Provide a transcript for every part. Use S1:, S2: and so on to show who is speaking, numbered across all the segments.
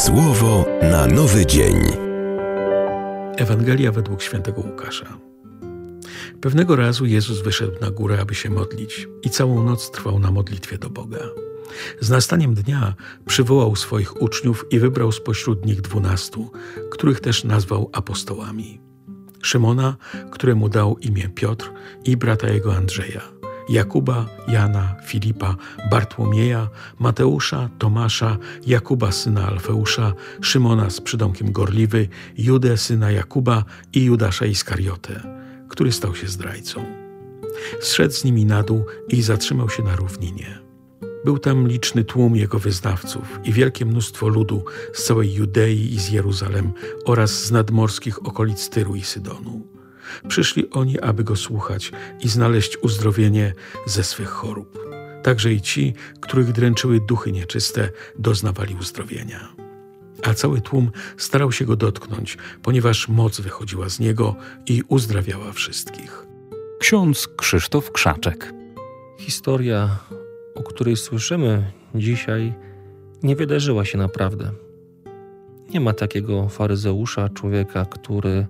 S1: Słowo na nowy dzień.
S2: Ewangelia według świętego Łukasza. Pewnego razu Jezus wyszedł na górę, aby się modlić i całą noc trwał na modlitwie do Boga. Z nastaniem dnia przywołał swoich uczniów i wybrał spośród nich 12, których też nazwał apostołami. Szymona, któremu dał imię Piotr, i brata jego Andrzeja, Jakuba, Jana, Filipa, Bartłomieja, Mateusza, Tomasza, Jakuba syna Alfeusza, Szymona z przydomkiem Gorliwy, Judę syna Jakuba i Judasza Iskariotę, który stał się zdrajcą. Zszedł z nimi na dół i zatrzymał się na równinie. Był tam liczny tłum jego wyznawców i wielkie mnóstwo ludu z całej Judei i z Jeruzalem oraz z nadmorskich okolic Tyru i Sydonu. Przyszli oni, aby go słuchać i znaleźć uzdrowienie ze swych chorób. Także i ci, których dręczyły duchy nieczyste, doznawali uzdrowienia. A cały tłum starał się go dotknąć, ponieważ moc wychodziła z niego i uzdrawiała wszystkich.
S3: Ksiądz Krzysztof Krzaczek.
S4: Historia, o której słyszymy dzisiaj, nie wydarzyła się naprawdę. Nie ma takiego faryzeusza, człowieka, który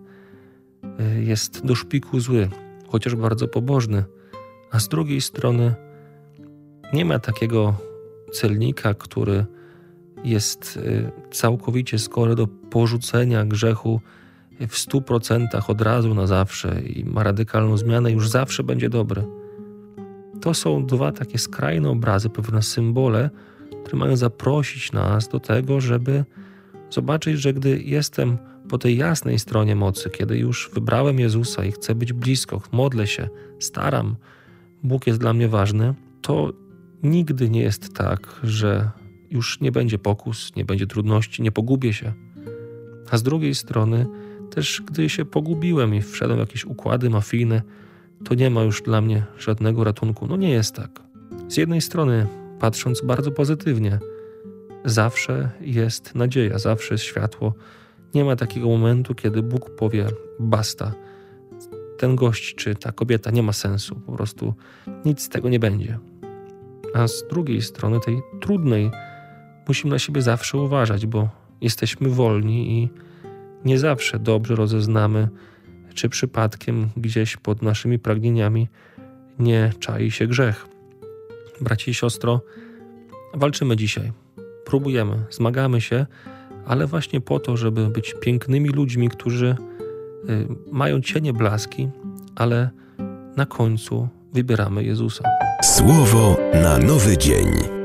S4: jest do szpiku zły, chociaż bardzo pobożny, a z drugiej strony nie ma takiego celnika, który jest całkowicie skory do porzucenia grzechu w 100% od razu na zawsze i ma radykalną zmianę, już zawsze będzie dobry. To są dwa takie skrajne obrazy, pewne symbole, które mają zaprosić nas do tego, żeby zobaczyć, że gdy jestem po tej jasnej stronie mocy, kiedy już wybrałem Jezusa i chcę być blisko, modlę się, staram, Bóg jest dla mnie ważny, to nigdy nie jest tak, że już nie będzie pokus, nie będzie trudności, nie pogubię się. A z drugiej strony też gdy się pogubiłem i wszedłem w jakieś układy mafijne, to nie ma już dla mnie żadnego ratunku. No nie jest tak. Z jednej strony, patrząc bardzo pozytywnie, zawsze jest nadzieja, zawsze jest światło. Nie ma takiego momentu, kiedy Bóg powie basta. Ten gość czy ta kobieta nie ma sensu. Po prostu nic z tego nie będzie. A z drugiej strony, tej trudnej, musimy na siebie zawsze uważać, bo jesteśmy wolni i nie zawsze dobrze rozeznamy, czy przypadkiem gdzieś pod naszymi pragnieniami nie czai się grzech. Bracie i siostro, walczymy dzisiaj. Próbujemy, zmagamy się, ale właśnie po to, żeby być pięknymi ludźmi, którzy mają cienie blaski, ale na końcu wybieramy Jezusa.
S1: Słowo na nowy dzień.